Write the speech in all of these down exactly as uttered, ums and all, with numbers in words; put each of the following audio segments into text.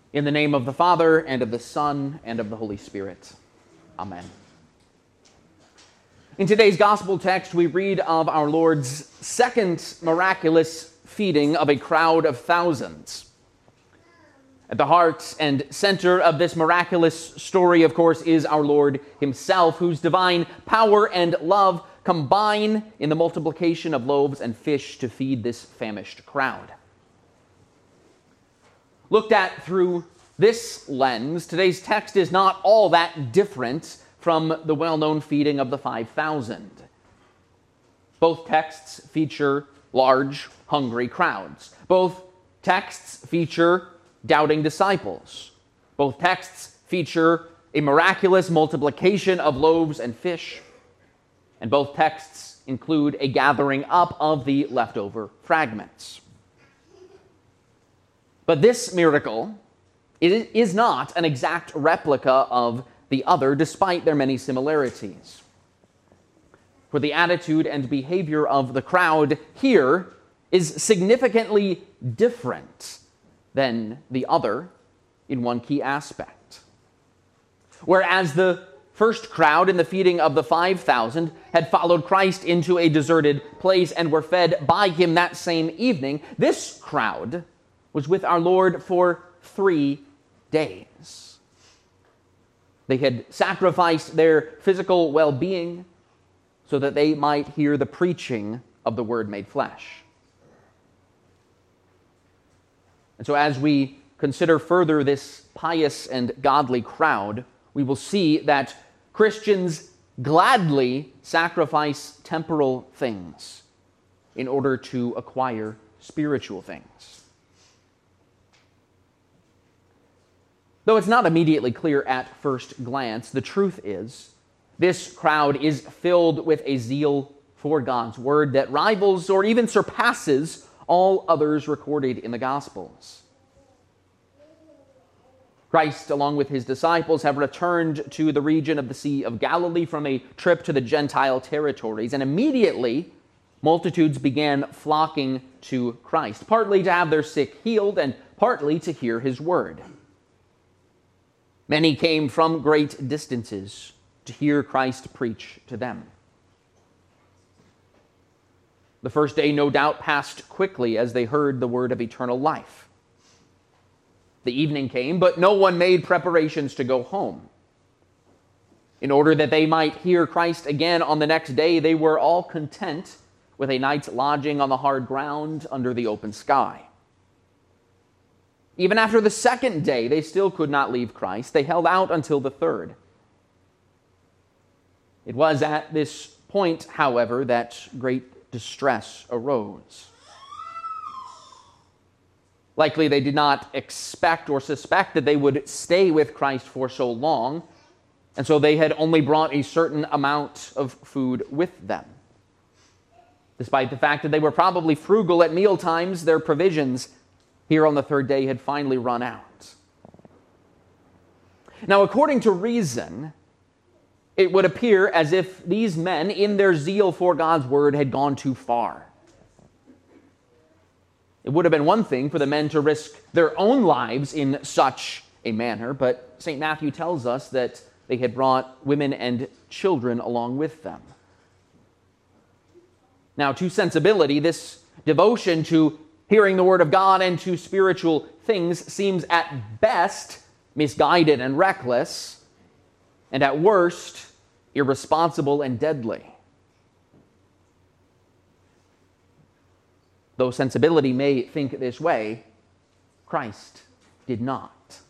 In the name of the Father, and of the Son, and of the Holy Spirit. Amen. In today's gospel text, we read of our Lord's second miraculous feeding of a crowd of thousands. At the heart and center of this miraculous story, of course, is our Lord himself, whose divine power and love combine in the multiplication of loaves and fish to feed this famished crowd. Looked at through this lens, today's text is not all that different from the well-known feeding of the five thousand. Both texts feature large, hungry crowds. Both texts feature doubting disciples. Both texts feature a miraculous multiplication of loaves and fish. And both texts include a gathering up of the leftover fragments. But this miracle is not an exact replica of the other, despite their many similarities. For the attitude and behavior of the crowd here is significantly different than the other in one key aspect. Whereas the first crowd in the feeding of the five thousand had followed Christ into a deserted place and were fed by him that same evening, this crowd was with our Lord for three days. They had sacrificed their physical well-being so that they might hear the preaching of the Word made flesh. And so as we consider further this pious and godly crowd, we will see that Christians gladly sacrifice temporal things in order to acquire spiritual things. Though it's not immediately clear at first glance, the truth is, this crowd is filled with a zeal for God's word that rivals or even surpasses all others recorded in the Gospels. Christ, along with his disciples, have returned to the region of the Sea of Galilee from a trip to the Gentile territories, and immediately multitudes began flocking to Christ, partly to have their sick healed and partly to hear his word. Many came from great distances to hear Christ preach to them. The first day, no doubt, passed quickly as they heard the word of eternal life. The evening came, but no one made preparations to go home. In order that they might hear Christ again on the next day, they were all content with a night's lodging on the hard ground under the open sky. Even after the second day, they still could not leave Christ. They held out until the third. It was at this point, however, that great distress arose. Likely they did not expect or suspect that they would stay with Christ for so long, and so they had only brought a certain amount of food with them. Despite the fact that they were probably frugal at meal times, their provisions here on the third day had finally run out. Now, according to reason, it would appear as if these men, in their zeal for God's word, had gone too far. It would have been one thing for the men to risk their own lives in such a manner, but Saint Matthew tells us that they had brought women and children along with them. Now, to sensibility, this devotion to hearing the word of God and to spiritual things seems at best misguided and reckless, and at worst irresponsible and deadly. Though sensibility may think this way, Christ did not.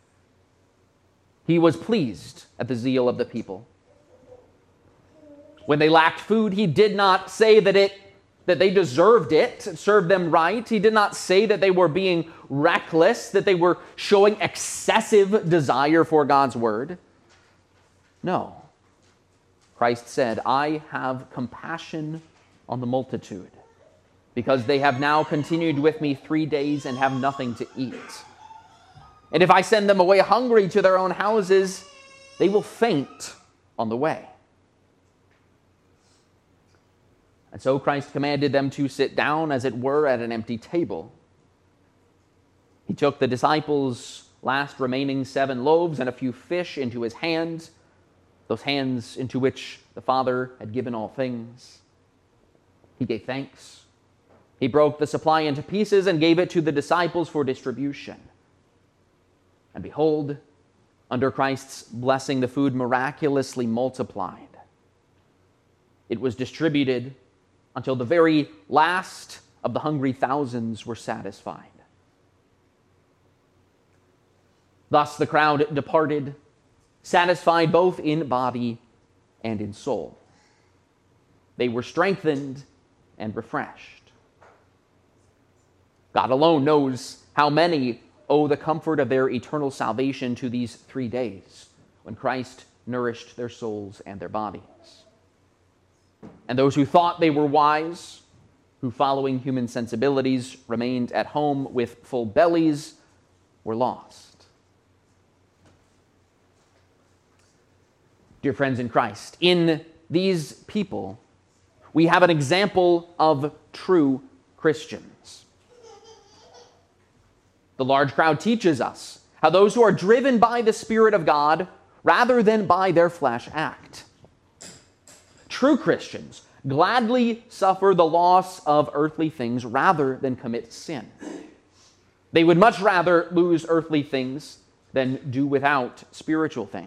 He was pleased at the zeal of the people. When they lacked food, he did not say that it that they deserved it, it served them right. He did not say that they were being reckless, that they were showing excessive desire for God's word. No. Christ said, I have compassion on the multitude, because they have now continued with me three days and have nothing to eat. And if I send them away hungry to their own houses, they will faint on the way. And so Christ commanded them to sit down, as it were, at an empty table. He took the disciples last remaining seven loaves and a few fish into his hands, those hands into which the Father had given all things. He gave thanks. He broke the supply into pieces and gave it to the disciples for distribution. And behold, under Christ's blessing, the food miraculously multiplied. It was distributed until the very last of the hungry thousands were satisfied. Thus the crowd departed, satisfied both in body and in soul. They were strengthened and refreshed. God alone knows how many owe the comfort of their eternal salvation to these three days when Christ nourished their souls and their bodies. And those who thought they were wise, who following human sensibilities remained at home with full bellies, were lost. Dear friends in Christ, in these people, we have an example of true Christians. The large crowd teaches us how those who are driven by the Spirit of God rather than by their flesh act. True Christians gladly suffer the loss of earthly things rather than commit sin. They would much rather lose earthly things than do without spiritual things.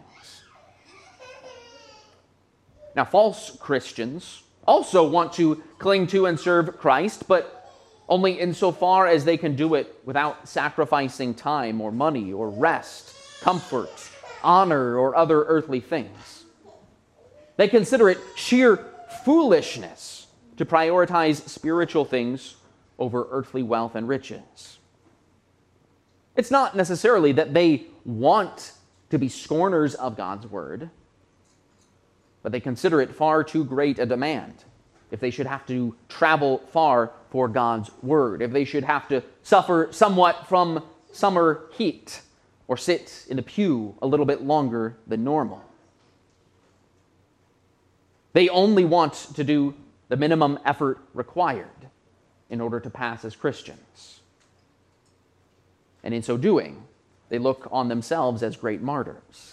Now, false Christians also want to cling to and serve Christ, but only insofar as they can do it without sacrificing time or money or rest, comfort, honor, or other earthly things. They consider it sheer foolishness to prioritize spiritual things over earthly wealth and riches. It's not necessarily that they want to be scorners of God's word, but they consider it far too great a demand if they should have to travel far for God's word, if they should have to suffer somewhat from summer heat or sit in the pew a little bit longer than normal. They only want to do the minimum effort required in order to pass as Christians. And in so doing, they look on themselves as great martyrs.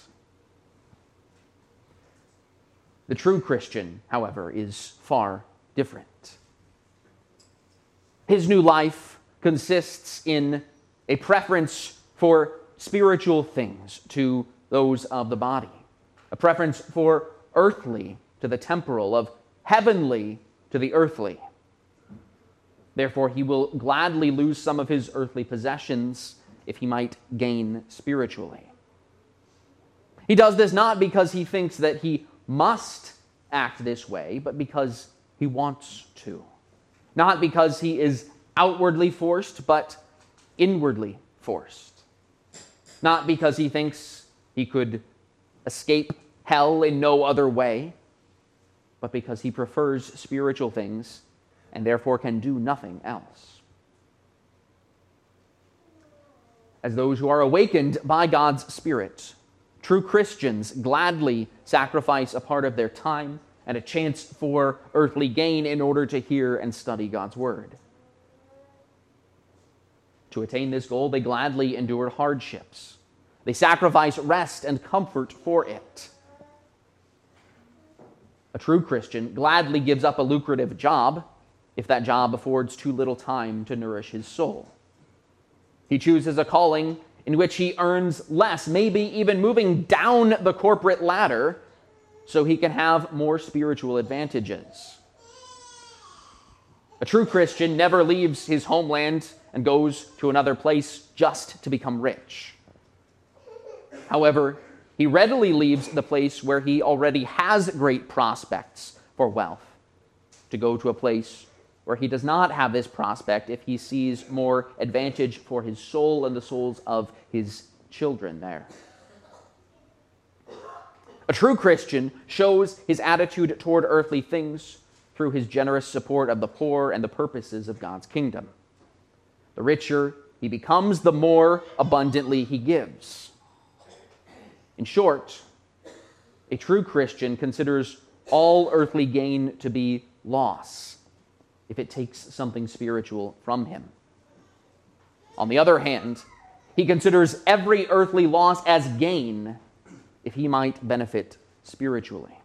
The true Christian, however, is far different. His new life consists in a preference for spiritual things to those of the body, a preference for earthly to the temporal, of heavenly to the earthly. Therefore, he will gladly lose some of his earthly possessions if he might gain spiritually. He does this not because he thinks that he must act this way, but because he wants to. Not because he is outwardly forced, but inwardly forced. Not because he thinks he could escape hell in no other way, but because he prefers spiritual things and therefore can do nothing else. As those who are awakened by God's Spirit, true Christians gladly sacrifice a part of their time and a chance for earthly gain in order to hear and study God's word. To attain this goal, they gladly endure hardships. They sacrifice rest and comfort for it. A true Christian gladly gives up a lucrative job if that job affords too little time to nourish his soul. He chooses a calling in which he earns less, maybe even moving down the corporate ladder so he can have more spiritual advantages. A true Christian never leaves his homeland and goes to another place just to become rich. However, he readily leaves the place where he already has great prospects for wealth to go to a place where he does not have this prospect if he sees more advantage for his soul and the souls of his children there. A true Christian shows his attitude toward earthly things through his generous support of the poor and the purposes of God's kingdom. The richer he becomes, the more abundantly he gives. In short, a true Christian considers all earthly gain to be loss if it takes something spiritual from him. On the other hand, He considers every earthly loss as gain if he might benefit spiritually.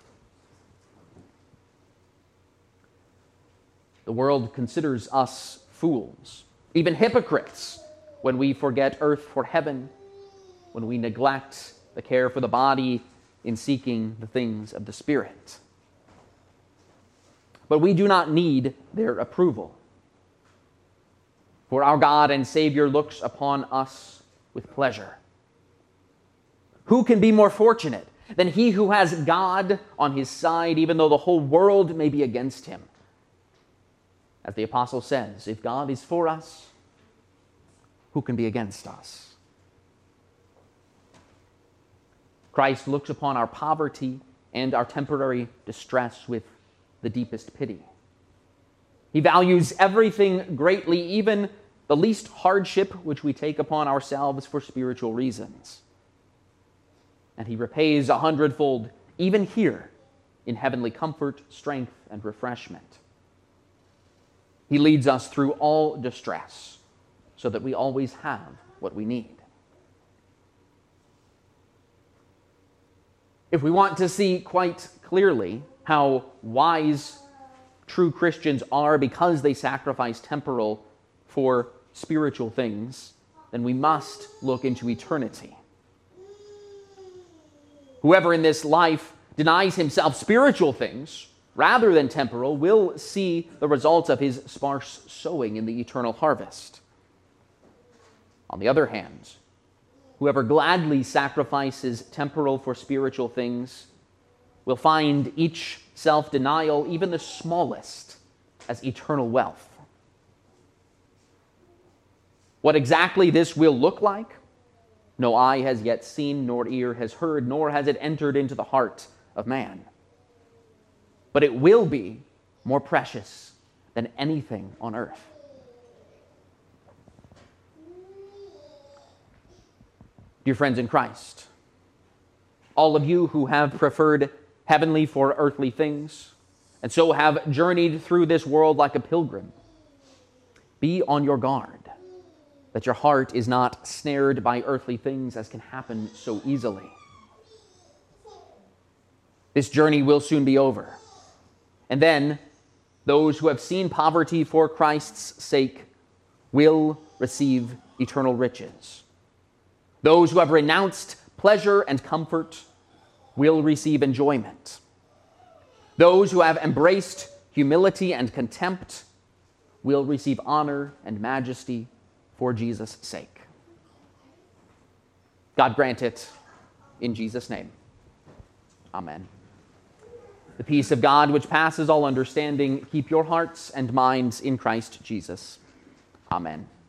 The world considers us fools, even hypocrites, when we forget earth for heaven, when we neglect the care for the body in seeking the things of the Spirit. But we do not need their approval. For our God and Savior looks upon us with pleasure. Who can be more fortunate than he who has God on his side, even though the whole world may be against him? As the apostle says, if God is for us, who can be against us? Christ looks upon our poverty and our temporary distress with the deepest pity. He values everything greatly, even the least hardship which we take upon ourselves for spiritual reasons. And he repays a hundredfold, even here, in heavenly comfort, strength, and refreshment. He leads us through all distress, so that we always have what we need. If we want to see quite clearly how wise true Christians are because they sacrifice temporal for spiritual things, then we must look into eternity. Whoever in this life denies himself spiritual things rather than temporal will see the results of his sparse sowing in the eternal harvest. On the other hand, whoever gladly sacrifices temporal for spiritual things will find each self-denial, even the smallest, as eternal wealth. What exactly this will look like, no eye has yet seen, nor ear has heard, nor has it entered into the heart of man. But it will be more precious than anything on earth. Dear friends in Christ, all of you who have preferred heavenly for earthly things, and so have journeyed through this world like a pilgrim, be on your guard, that your heart is not snared by earthly things as can happen so easily. This journey will soon be over. And then those who have seen poverty for Christ's sake will receive eternal riches. Those who have renounced pleasure and comfort will receive enjoyment. Those who have embraced humility and contempt will receive honor and majesty for Jesus' sake. God grant it in Jesus' name. Amen. The peace of God, which passes all understanding, keep your hearts and minds in Christ Jesus. Amen.